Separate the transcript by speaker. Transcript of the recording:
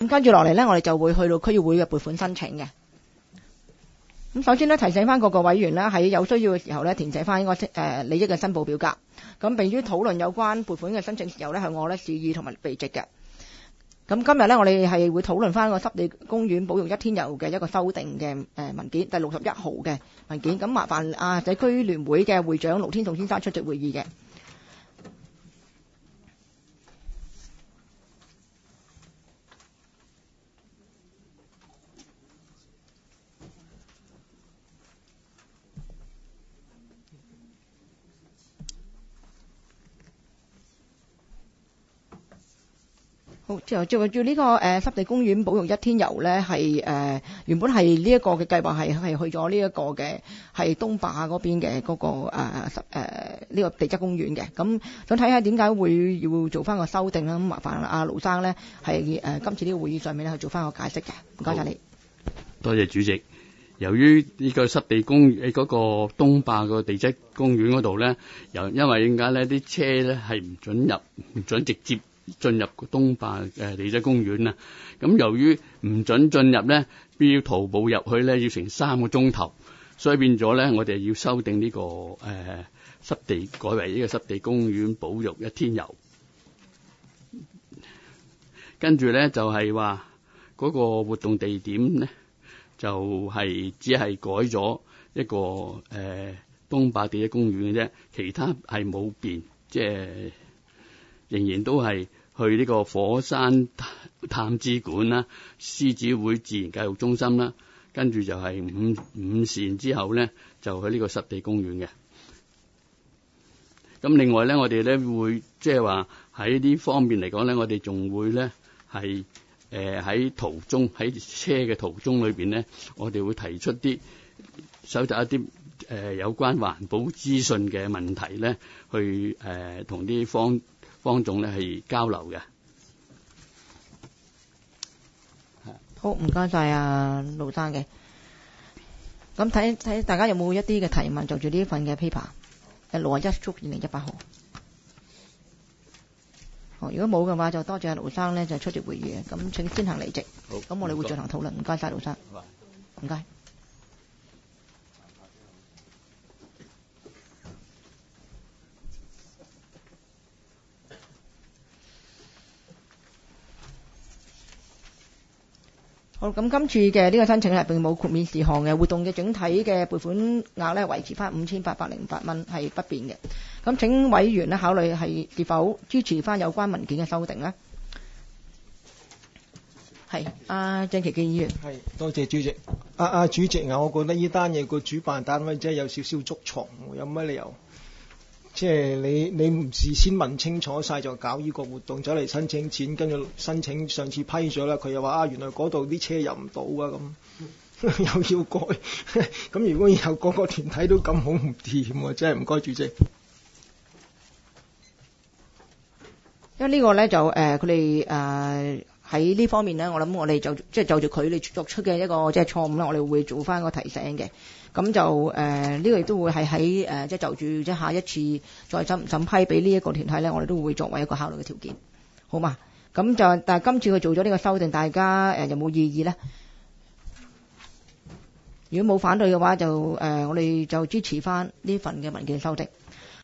Speaker 1: 咁跟住落嚟咧，我哋就會去到區議會嘅撥款申請嘅。咁首先咧，提醒翻各個委員咧，喺有需要嘅時候咧，填寫翻呢個利益嘅申報表格。咁並於討論有關撥款嘅申請時候咧，向我咧示意同埋備席嘅。咁今日咧，我哋係會討論翻個濕地公園保育一天遊嘅一個修訂嘅文件，第61號嘅文件。咁麻煩社區聯會嘅會長盧天頌先生出席會議嘅。好，就住呢個濕地公園保育一天遊咧，係原本係呢一個嘅計劃係去咗呢一個嘅係東壩嗰邊嘅嗰個呢個地質公園嘅。咁想睇下點解會要做翻個修訂啦？咁麻煩阿盧生咧係今次呢個會議上面咧去做翻個解釋嘅。唔該晒你。
Speaker 2: 多謝主席。由於呢個濕地公園嗰個東壩個地質公園嗰度咧，因為點解咧啲車咧係唔準直接進入東壩地質公園啊，咁由於唔準進入咧，要徒步入去咧要成3個鐘頭，所以變咗咧我哋要修訂呢個濕地改為呢個濕地公園保育一天遊。跟住咧就係話嗰個活動地點咧就係只係改咗一個東壩地質公園嘅啫，其他係冇變，即係仍然都係去呢個火山探知館啦、獅子會自然教育中心啦，跟住就係午膳之後咧，就去呢個濕地公園嘅。咁另外咧，我哋咧會即係話喺呢方面嚟講咧，我哋仲會咧係喺途中喺車嘅途中裏邊咧，我哋會提出啲搜集一啲有關環保資訊嘅問題咧，去同啲方眾咧係交流嘅。
Speaker 1: 好，唔該晒啊盧生嘅。咁睇大家有冇一啲嘅提問就住呢份嘅 paper， 61/2018號。好，如果冇嘅話，就多謝阿盧生咧就出席會議嘅。咁請先行離席。好，咁我哋會進行討論。唔該晒盧生。唔該。好，咁今次嘅呢個申請咧並冇豁免事項嘅，活動嘅整體嘅撥款額咧維持翻5808蚊係不變嘅。咁請委員咧考慮係是否支持翻有關文件嘅修訂呢？係鄭其健議員。
Speaker 3: 係，多謝主席。主席啊，我覺得呢單嘢個主辦單位真係有少少捉蟲，有乜理由？即係你唔事先問清楚晒就搞呢個活動，走嚟申請錢，跟住申請上次批咗啦，佢又話原來嗰度啲車入唔到啊咁，又要改。咁如果以後個個團體都咁好唔掂喎，真係唔該主席。
Speaker 1: 因為呢個咧就佢哋喺呢方面咧，我諗我哋就即係就住佢哋作出嘅一個即係錯誤咧，我哋會做翻個提醒嘅。咁就呢個亦都會係喺即係就住即係下一次再審批俾呢一個團體咧，我哋都會作為一個考慮嘅條件，好嘛？咁就但係今次佢做咗呢個修訂，大家有冇異議咧？如果冇反對嘅話，就我哋就支持翻呢份嘅文件修訂。